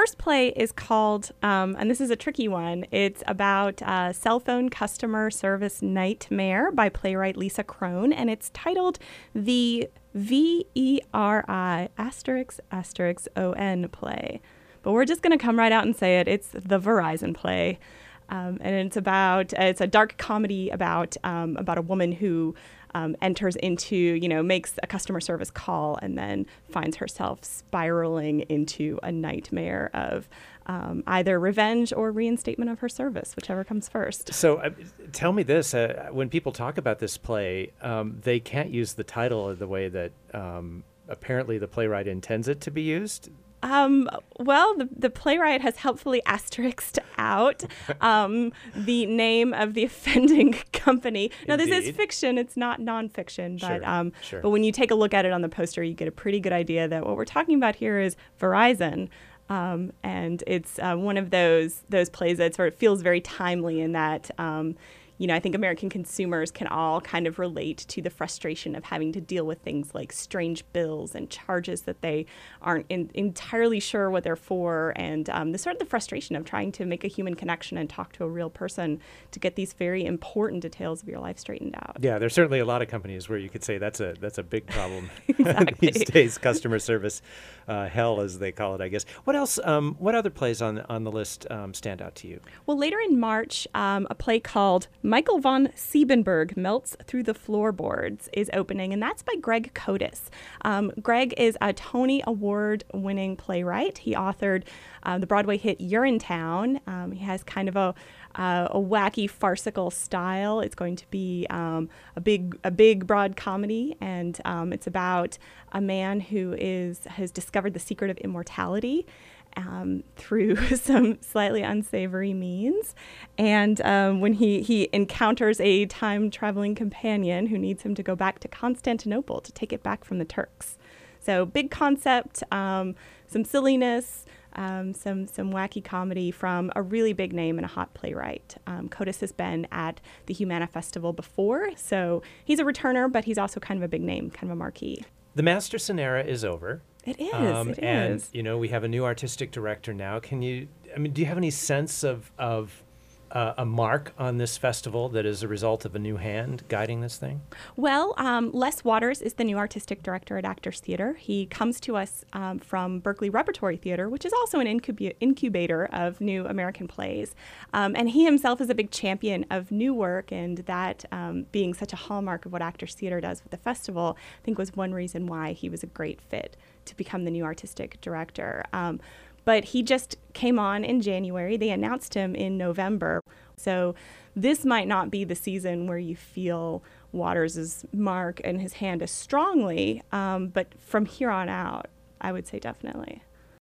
first play is called, and this is a tricky one, it's about cell phone customer service nightmare by playwright Lisa Crone, and it's titled The VERI ***ON play. But we're just going to come right out and say it. It's the Verizon play. And it's a dark comedy about a woman who enters into, makes a customer service call and then finds herself spiraling into a nightmare of either revenge or reinstatement of her service, whichever comes first. So tell me this, when people talk about this play, they can't use the title the way that apparently the playwright intends it to be used. Well, the playwright has helpfully asterisked out the name of the offending company. Now, this is fiction. It's not nonfiction. But, Sure. But when you take a look at it on the poster, you get a pretty good idea that what we're talking about here is Verizon. And it's one of those plays that sort of feels very timely in that I think American consumers can all kind of relate to the frustration of having to deal with things like strange bills and charges that they aren't entirely sure what they're for, and the frustration of trying to make a human connection and talk to a real person to get these very important details of your life straightened out. Yeah, there's certainly a lot of companies where you could say that's a big problem Exactly. these days. Customer service hell, as they call it, I guess. What else? What other plays on the list stand out to you? Well, later in March, a play called Michael von Siebenberg Melts Through the Floorboards is opening, and that's by Greg Kotis. Greg is a Tony Award-winning playwright. He authored the Broadway hit Urinetown. He has kind of a wacky, farcical style. It's going to be a big, broad comedy, and it's about a man who has discovered the secret of immortality through some slightly unsavory means. And when he encounters a time-traveling companion who needs him to go back to Constantinople to take it back from the Turks. So big concept, some silliness, some wacky comedy from a really big name and a hot playwright. Kotis has been at the Humana Festival before, so he's a returner, but he's also kind of a big name, kind of a marquee. The Masterson era is over. It is. And we have a new artistic director now. Do you have any sense of a mark on this festival that is a result of a new hand guiding this thing? Well, Les Waters is the new artistic director at Actors Theatre. He comes to us from Berkeley Repertory Theatre, which is also an incubator of new American plays. And he himself is a big champion of new work, and that being such a hallmark of what Actors Theatre does with the festival, I think was one reason why he was a great fit to become the new artistic director. But he just came on in January. They announced him in November. So this might not be the season where you feel Waters' mark and his hand as strongly, but from here on out, I would say definitely.